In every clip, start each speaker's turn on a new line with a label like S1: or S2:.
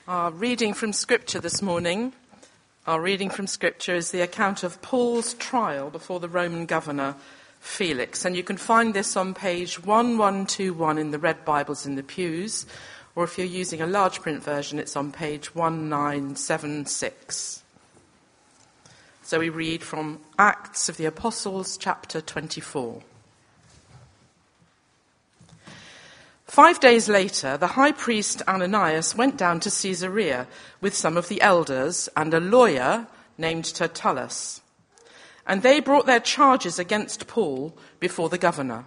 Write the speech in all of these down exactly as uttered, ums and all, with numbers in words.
S1: Our reading from Scripture this morning, our reading from Scripture is the account of Paul's trial before the Roman governor, Felix. And you can find this on page one one two one in the Red Bibles in the pews, or if you're using a large print version, it's on page one nine seven six. So we read from Acts of the Apostles, chapter twenty-four. Five days later, the high priest Ananias went down to Caesarea with some of the elders and a lawyer named Tertullus. And they brought their charges against Paul before the governor.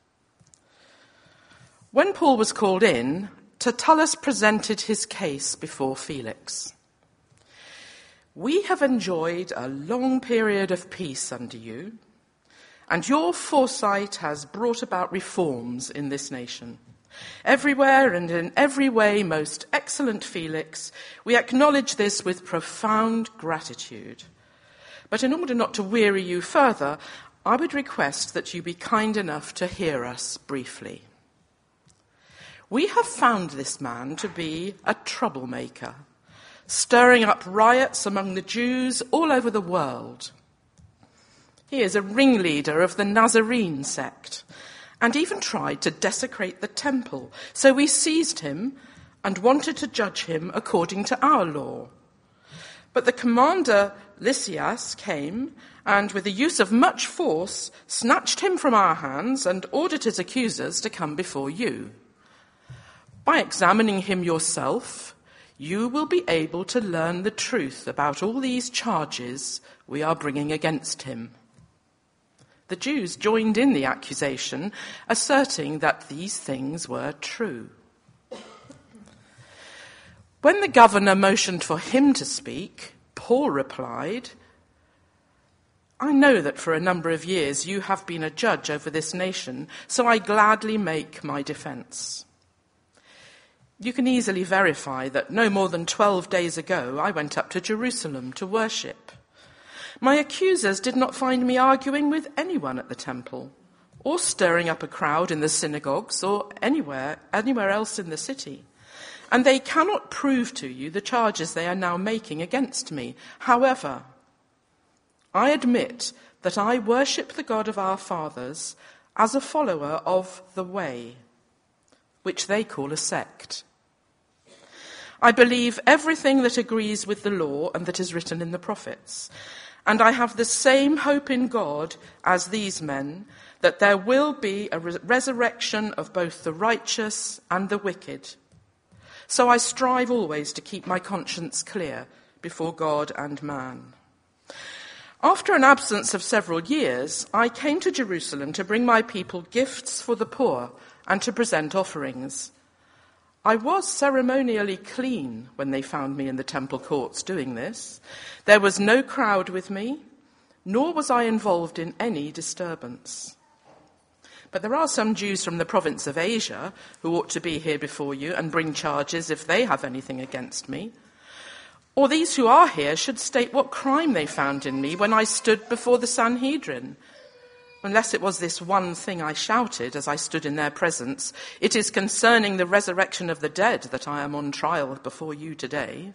S1: When Paul was called in, Tertullus presented his case before Felix. "We have enjoyed a long period of peace under you, and your foresight has brought about reforms in this nation. Everywhere and in every way, most excellent Felix, we acknowledge this with profound gratitude. But in order not to weary you further, I would request that you be kind enough to hear us briefly. We have found this man to be a troublemaker, stirring up riots among the Jews all over the world. He is a ringleader of the Nazarene sect, and even tried to desecrate the temple. So we seized him and wanted to judge him according to our law. But the commander Lysias came and, with the use of much force, snatched him from our hands and ordered his accusers to come before you. By examining him yourself, you will be able to learn the truth about all these charges we are bringing against him." The Jews joined in the accusation, asserting that these things were true. When the governor motioned for him to speak, Paul replied, "I know that for a number of years you have been a judge over this nation, so I gladly make my defense. You can easily verify that no more than twelve days ago I went up to Jerusalem to worship. My accusers did not find me arguing with anyone at the temple, or stirring up a crowd in the synagogues or anywhere, anywhere else in the city. And they cannot prove to you the charges they are now making against me. However, I admit that I worship the God of our fathers as a follower of the Way, which they call a sect. I believe everything that agrees with the law and that is written in the prophets. And I have the same hope in God as these men, that there will be a re- resurrection of both the righteous and the wicked. So I strive always to keep my conscience clear before God and man. After an absence of several years, I came to Jerusalem to bring my people gifts for the poor and to present offerings. I was ceremonially clean when they found me in the temple courts doing this. There was no crowd with me, nor was I involved in any disturbance. But there are some Jews from the province of Asia who ought to be here before you and bring charges if they have anything against me. Or these who are here should state what crime they found in me when I stood before the Sanhedrin. Unless it was this one thing I shouted as I stood in their presence, it is concerning the resurrection of the dead that I am on trial before you today."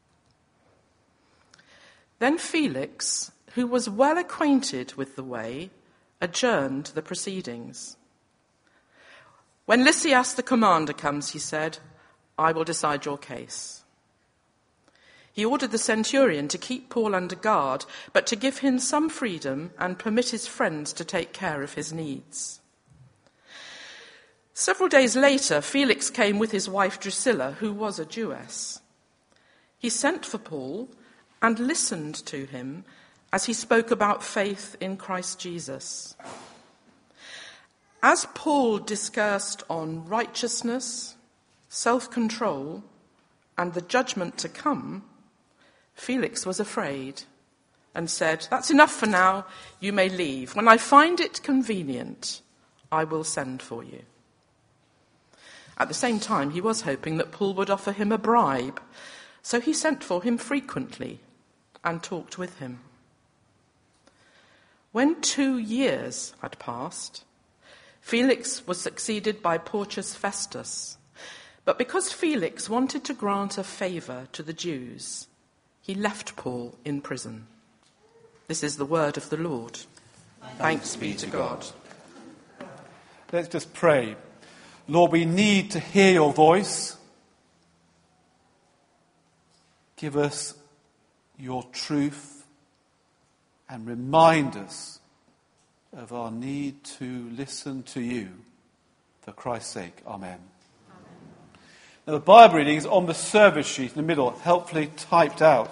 S1: Then Felix, who was well acquainted with the way, adjourned the proceedings. "When Lysias the commander comes," he said, "I will decide your case." He ordered the centurion to keep Paul under guard, but to give him some freedom and permit his friends to take care of his needs. Several days later, Felix came with his wife Drusilla, who was a Jewess. He sent for Paul and listened to him as he spoke about faith in Christ Jesus. As Paul discoursed on righteousness, self-control, and the judgment to come, Felix was afraid and said, "That's enough for now. You may leave. When I find it convenient, I will send for you." At the same time, he was hoping that Paul would offer him a bribe, so he sent for him frequently and talked with him. When two years had passed, Felix was succeeded by Porcius Festus. But because Felix wanted to grant a favour to the Jews, he left Paul in prison. This is the word of the Lord. Thanks, Thanks be to God.
S2: Let's just pray. Lord, we need to hear your voice. Give us your truth and remind us of our need to listen to you for Christ's sake. Amen. Now, the Bible reading is on the service sheet in the middle, helpfully typed out.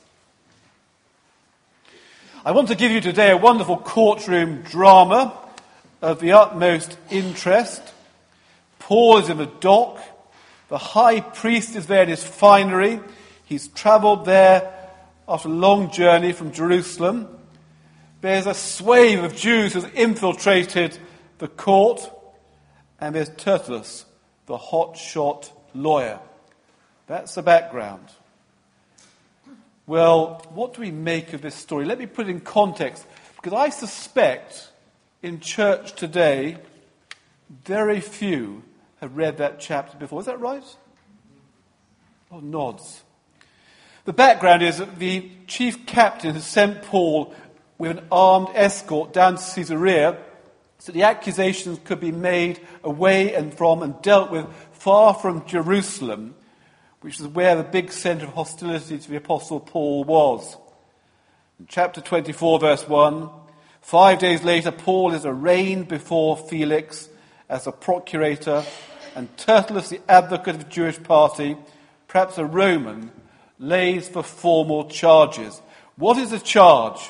S2: I want to give you today a wonderful courtroom drama of the utmost interest. Paul is in the dock. The high priest is there in his finery. He's travelled there after a long journey from Jerusalem. There's a swathe of Jews who've infiltrated the court. And there's Tertullus, the hotshot lawyer. That's the background. Well, what do we make of this story? Let me put it in context, because I suspect in church today, very few have read that chapter before. Is that right? Oh, nods. The background is that the chief captain has sent Paul with an armed escort down to Caesarea so the accusations could be made away and from and dealt with far from Jerusalem, which is where the big centre of hostility to the Apostle Paul was. In chapter twenty-four, verse one, five days later, Paul is arraigned before Felix as a procurator, and Tertullus, the advocate of the Jewish party, perhaps a Roman, lays for formal charges. What is the charge?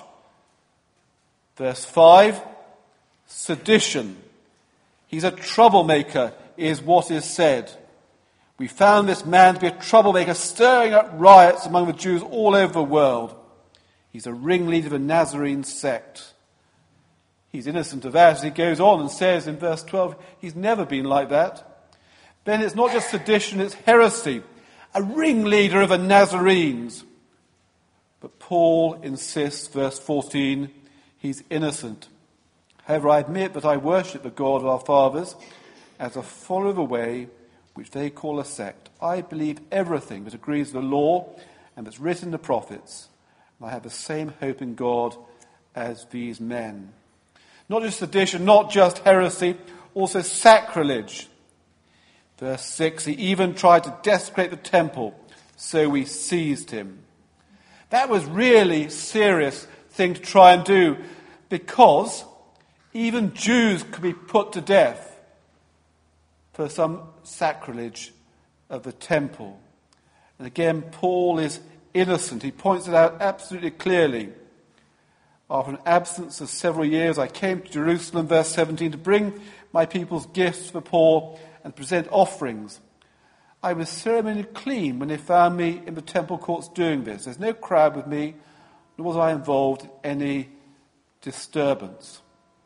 S2: Verse five, sedition. He's a troublemaker, is what is said. We found this man to be a troublemaker, stirring up riots among the Jews all over the world. He's a ringleader of a Nazarene sect. He's innocent of that, as he goes on and says in verse twelve, he's never been like that. Then it's not just sedition, it's heresy. A ringleader of the Nazarenes. But Paul insists, verse fourteen, he's innocent. However, I admit that I worship the God of our fathers as a follower of a way which they call a sect. I believe everything that agrees with the law and that's written in the prophets. And I have the same hope in God as these men. Not just sedition, not just heresy, also sacrilege. Verse six, he even tried to desecrate the temple, so we seized him. That was really serious thing to try and do, because even Jews could be put to death for some sacrilege of the temple. And again, Paul is innocent. He points it out absolutely clearly. After an absence of several years, I came to Jerusalem, verse seventeen, to bring my people's gifts for the poor and present offerings. I was ceremonially clean when they found me in the temple courts doing this. There's no crowd with me, nor was I involved in any disturbance.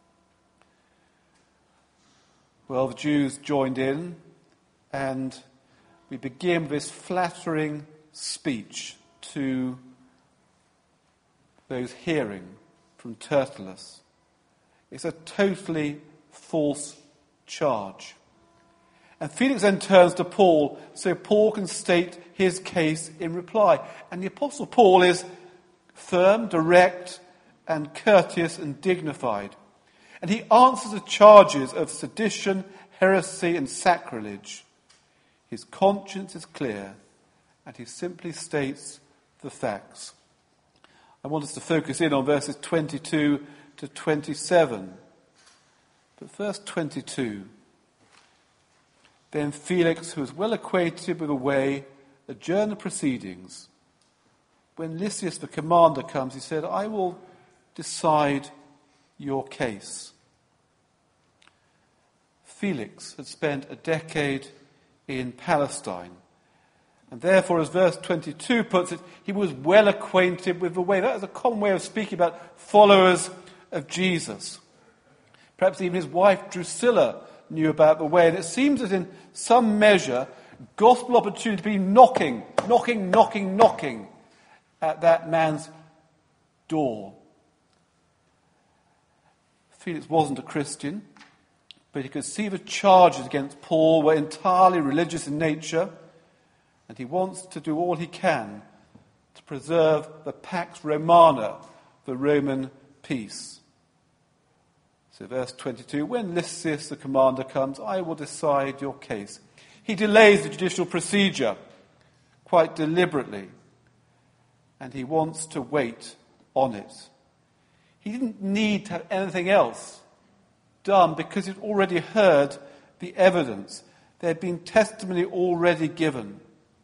S2: Well, the Jews joined in, and we begin with this flattering speech to those hearing from Tertullus. It's a totally false charge. And Felix then turns to Paul so Paul can state his case in reply. And the Apostle Paul is firm, direct, and courteous and dignified. And he answers the charges of sedition, heresy, and sacrilege. His conscience is clear, and he simply states the facts. I want us to focus in on verses twenty-two to twenty-seven. But verse twenty-two. Then Felix, who was well acquainted with the way, adjourned the proceedings. When Lysias, the commander, comes, he said, I will decide your case. Felix had spent a decade in Palestine. And therefore, as verse twenty-two puts it, he was well acquainted with the way. That is a common way of speaking about followers of Jesus. Perhaps even his wife Drusilla knew about the way. And it seems that in some measure, gospel opportunity to be knocking, knocking, knocking, knocking at that man's door. Felix wasn't a Christian, but he could see the charges against Paul were entirely religious in nature, and he wants to do all he can to preserve the Pax Romana, the Roman peace. So verse twenty-two, when Lysias the commander comes, I will decide your case. He delays the judicial procedure quite deliberately, and he wants to wait on it. He didn't need to have anything else done because he'd already heard the evidence. There had been testimony already given.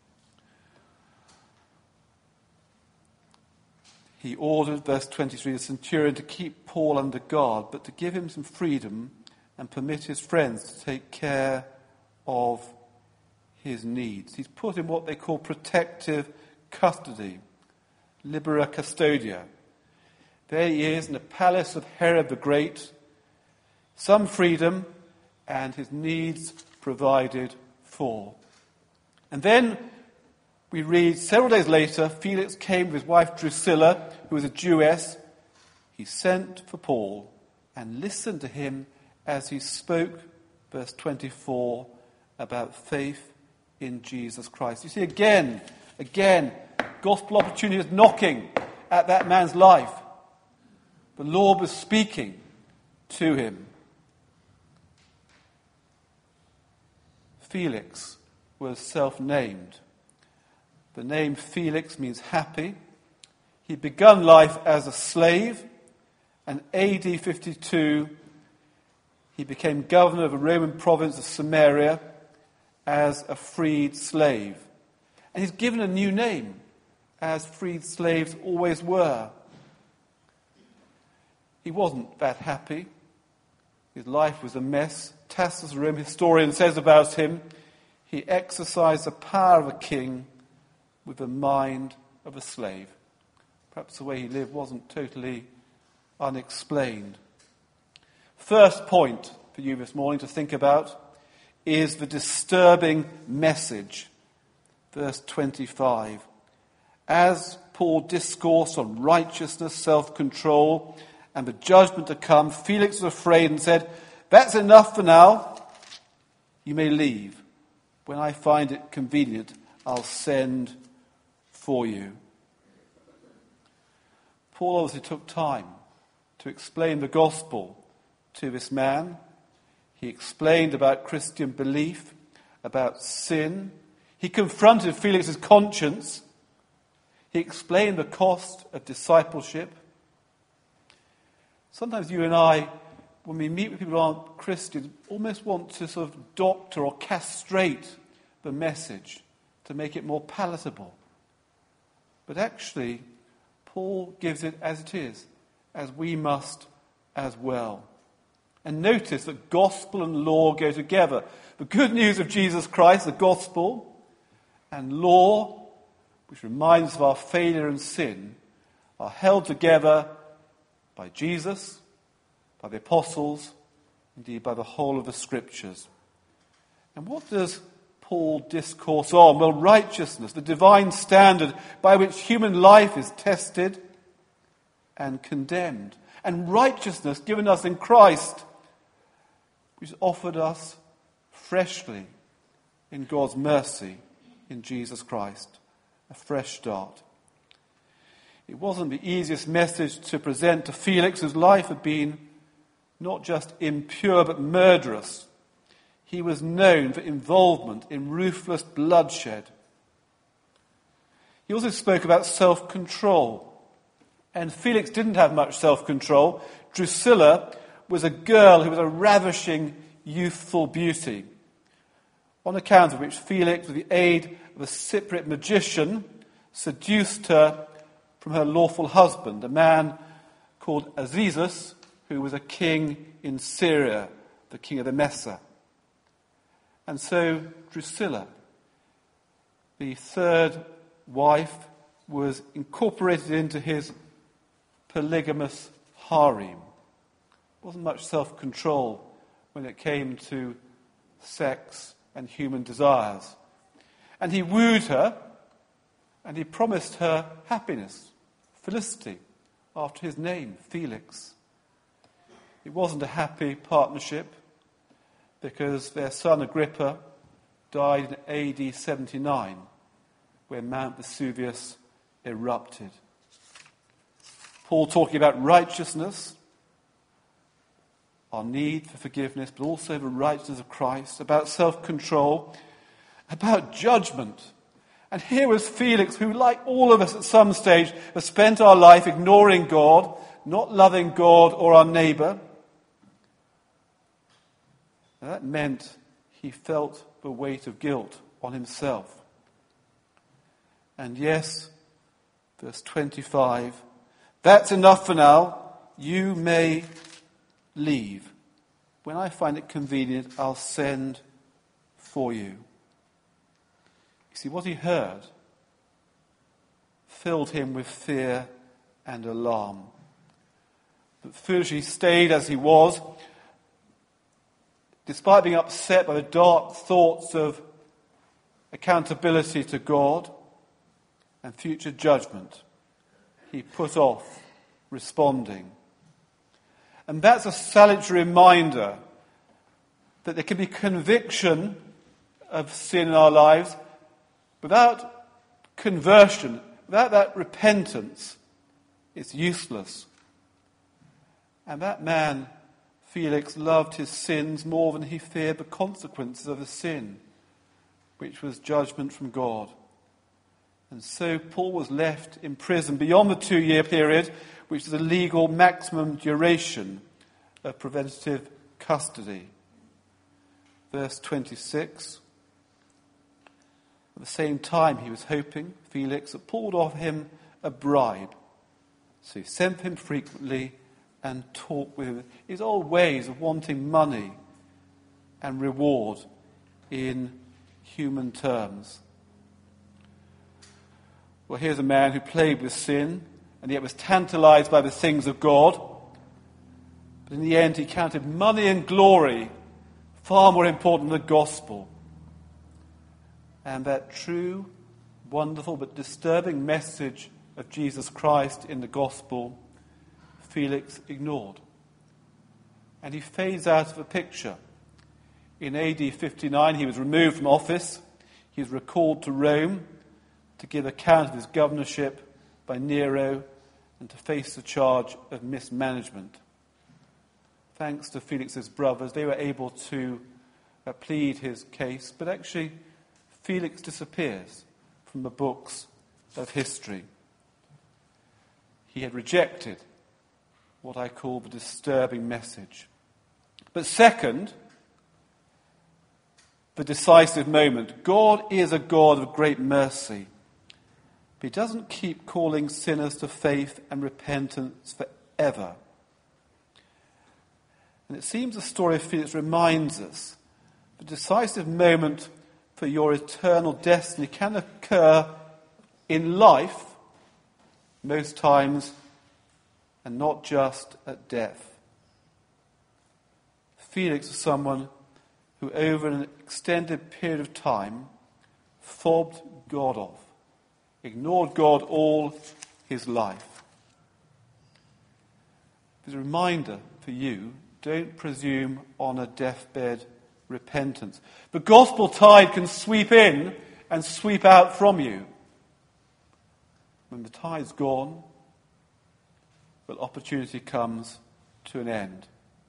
S2: He ordered, verse twenty-three, the centurion to keep Paul under guard, but to give him some freedom and permit his friends to take care of his needs. He's put in what they call protective custody, libera custodia. There he is in the palace of Herod the Great, some freedom and his needs provided for. And then we read, several days later, Felix came with his wife Drusilla, who was a Jewess. He sent for Paul and listened to him as he spoke, verse twenty-four, about faith in Jesus Christ. You see, again, again, gospel opportunity is knocking at that man's life. The Lord was speaking to him. Felix was self-named. The name Felix means happy. He'd begun life as a slave, and A D fifty-two, he became governor of a Roman province of Samaria as a freed slave. And he's given a new name, as freed slaves always were. He wasn't that happy. His life was a mess. Tacitus, a Roman historian, says about him, he exercised the power of a king with the mind of a slave. Perhaps the way he lived wasn't totally unexplained. First point for you this morning to think about is the disturbing message. Verse twenty-five. As Paul discoursed on righteousness, self-control, and the judgment to come, Felix was afraid and said, that's enough for now. You may leave. When I find it convenient, I'll send for you. Paul obviously took time to explain the gospel to this man. He explained about Christian belief, about sin. He confronted Felix's conscience. He explained the cost of discipleship. Sometimes you and I, when we meet with people who aren't Christians, almost want to sort of doctor or castrate the message to make it more palatable. But actually, Paul gives it as it is, as we must as well. And notice that gospel and law go together. The good news of Jesus Christ, the gospel, and law, which reminds us of our failure and sin, are held together by Jesus, by the apostles, indeed by the whole of the scriptures. And what does Paul discourse on? Well, righteousness, the divine standard by which human life is tested and condemned. And righteousness given us in Christ, which is offered us freshly in God's mercy in Jesus Christ. A fresh start. It wasn't the easiest message to present to Felix, whose life had been not just impure but murderous. He was known for involvement in ruthless bloodshed. He also spoke about self-control. And Felix didn't have much self-control. Drusilla was a girl who was a ravishing youthful beauty, on account of which Felix, with the aid of a Cypriot magician, seduced her from her lawful husband, a man called Azizus, who was a king in Syria, the king of the Messa. And so Drusilla, the third wife, was incorporated into his polygamous harem. Wasn't much self-control when it came to sex and human desires. And he wooed her, and he promised her happiness, felicity, after his name, Felix. It wasn't a happy partnership, because their son Agrippa died in A D seventy-nine, when Mount Vesuvius erupted. Paul talking about righteousness, our need for forgiveness, but also the righteousness of Christ, about self-control, about judgment. And here was Felix, who, like all of us at some stage, has spent our life ignoring God, not loving God or our neighbour. And that meant he felt the weight of guilt on himself. And yes, verse twenty-five, that's enough for now. You may leave. When I find it convenient, I'll send for you. You see, what he heard filled him with fear and alarm. But foolishly stayed as he was, despite being upset by the dark thoughts of accountability to God and future judgment, he put off responding. And that's a salutary reminder that there can be conviction of sin in our lives without conversion, without that repentance. It's useless. And that man, Felix, loved his sins more than he feared the consequences of the sin, which was judgment from God. And so Paul was left in prison beyond the two-year period, which is the legal maximum duration of preventative custody. Verse twenty-six. At the same time he was hoping, Felix, that Paul would offer him a bribe. So he sent him frequently and talked with him. His old ways of wanting money and reward in human terms. Well, here's a man who played with sin and yet was tantalized by the things of God. But in the end, he counted money and glory far more important than the gospel. And that true, wonderful, but disturbing message of Jesus Christ in the gospel, Felix ignored. And he fades out of the picture. In A D fifty-nine, he was removed from office. He was recalled to Rome to give account of his governorship by Nero and to face the charge of mismanagement. Thanks to Felix's brothers, they were able to uh, plead his case, but actually Felix disappears from the books of history. He had rejected what I call the disturbing message. But second, the decisive moment. God is a God of great mercy. But he doesn't keep calling sinners to faith and repentance forever. And it seems the story of Felix reminds us the decisive moment for your eternal destiny can occur in life, most times, and not just at death. Felix was someone who over an extended period of time fobbed God off, ignored God all his life. There's a reminder for you, don't presume on a deathbed repentance. The gospel tide can sweep in and sweep out from you. When the tide's gone, well, opportunity comes to an end.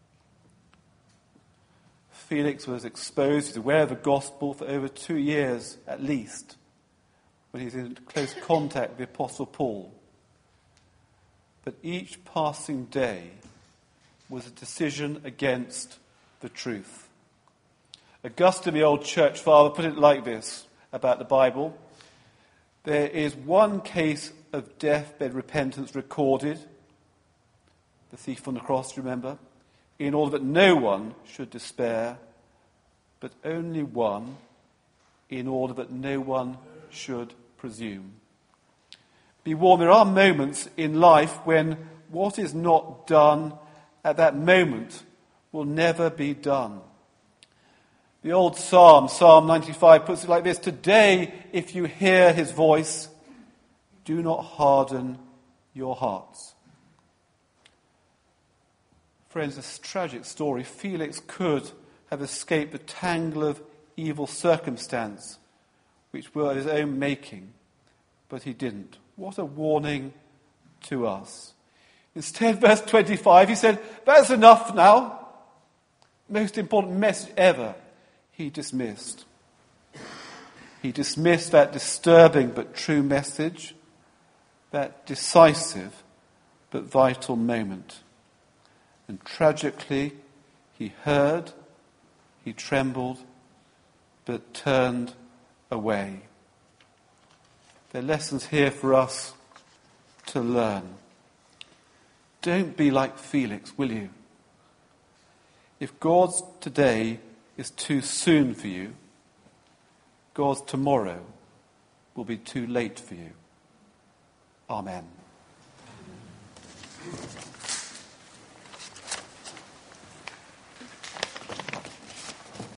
S2: Felix was exposed, he's aware of the gospel for over two years at least, when he's in close contact with the Apostle Paul. But each passing day was a decision against the truth. Augustine, the old church father, put it like this about the Bible. There is one case of deathbed repentance recorded, the thief on the cross, remember, in order that no one should despair, but only one in order that no one should presume. Be warned, there are moments in life when what is not done at that moment will never be done. The old psalm, Psalm ninety-five, puts it like this: today, if you hear his voice, do not harden your hearts. Friends, this tragic story, Felix could have escaped the tangle of evil circumstance which were his own making, but he didn't. What a warning to us. Instead, verse twenty-five, he said, that's enough now. Most important message ever, he dismissed. He dismissed that disturbing but true message, that decisive but vital moment. And tragically, he heard, he trembled, but turned away. There are lessons here for us to learn. Don't be like Felix, will you? If God's today is too soon for you, God's tomorrow will be too late for you. Amen.